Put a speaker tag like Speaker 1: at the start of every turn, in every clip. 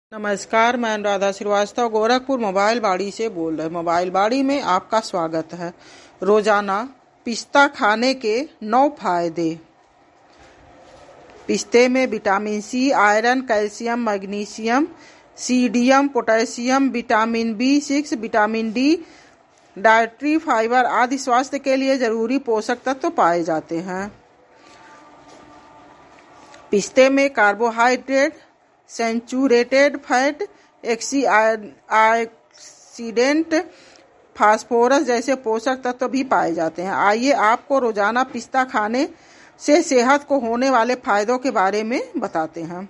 Speaker 1: नमस्कार, मैं अनुराधा श्रीवास्तव गोरखपुर मोबाइल बाड़ी से बोल रहे। मोबाइल बाड़ी में आपका स्वागत है। रोजाना पिस्ता खाने के 9 फायदे। पिस्ते में vitamin C, iron, calcium, magnesium, sodium, potassium, vitamin B6, vitamin D, dietary fibre आदि स्वास्थ्य के लिए जरूरी पोषक तत्व पाए जाते हैं। पिस्ते में carbohydrate, saturated fat, antioxidant, phosphorus जैसे पोषक तत्व भी पाए जाते हैं। आइए आपको रोजाना पिस्ता खाने से सेहत को होने वाले फायदों के बारे में बताते हैं।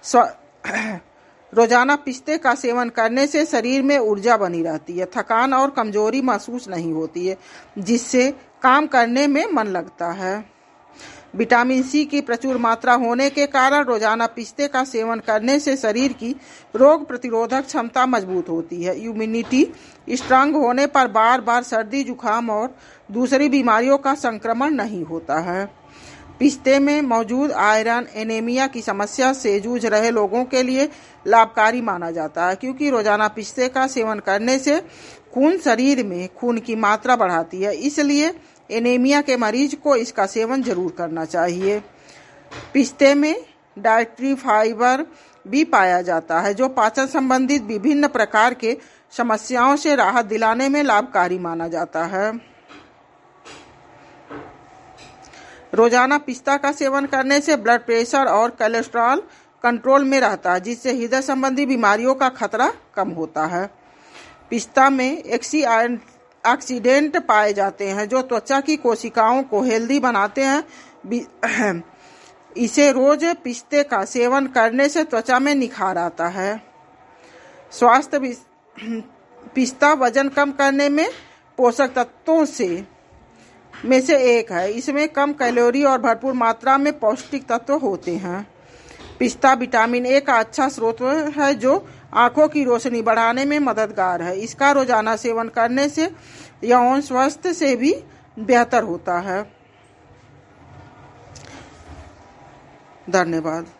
Speaker 1: रोजाना पिस्ते का सेवन करने से शरीर में ऊर्जा बनी रहती है, थकान और कमजोरी महसूस नहीं होती है, जिससे काम करने में मन लगता है। विटामिन सी की प्रचुर मात्रा होने के कारण रोजाना पिस्ते का सेवन करने से शरीर की रोग प्रतिरोधक क्षमता मजबूत होती है। इम्यूनिटी स्ट्रांग होने पर बार बार सर्दी, जुकाम और दूसरी बीमारियों का संक्रमण नहीं होता है। पिस्ते में मौजूद आयरन एनीमिया की समस्या से जूझ रहे लोगों के लिए लाभकारी माना जाता है, क्योंकि रोजाना पिस्ते का सेवन करने से खून शरीर में खून की मात्रा बढ़ाती है। इसलिए एनीमिया के मरीज को इसका सेवन जरूर करना चाहिए। पिस्ते में डाइटरी फाइबर भी पाया जाता है, जो पाचन संबंधित विभिन्न प्रकार के समस्याओं से राहत दिलाने में लाभकारी माना जाता है। रोजाना पिस्ता का सेवन करने से ब्लड प्रेशर और कोलेस्ट्रॉल कंट्रोल में रहता है, जिससे हृदय संबंधी बीमारियों का खतरा कम होता है। पिस्ता में एंटीऑक्सीडेंट पाए जाते हैं, जो त्वचा की कोशिकाओं को हेल्दी बनाते हैं। इसे रोज पिस्ते का सेवन करने से त्वचा में निखार आता है। स्वास्थ्य पिस्ता वजन कम करने में पोषक तत्वों में से एक है। इसमें कम कैलोरी और भरपूर मात्रा में पौष्टिक तत्व होते हैं। पिस्ता विटामिन ए का अच्छा स्रोत है, जो आंखों की रोशनी बढ़ाने में मददगार है। इसका रोजाना सेवन करने से यौन स्वास्थ्य से भी बेहतर होता है। धन्यवाद।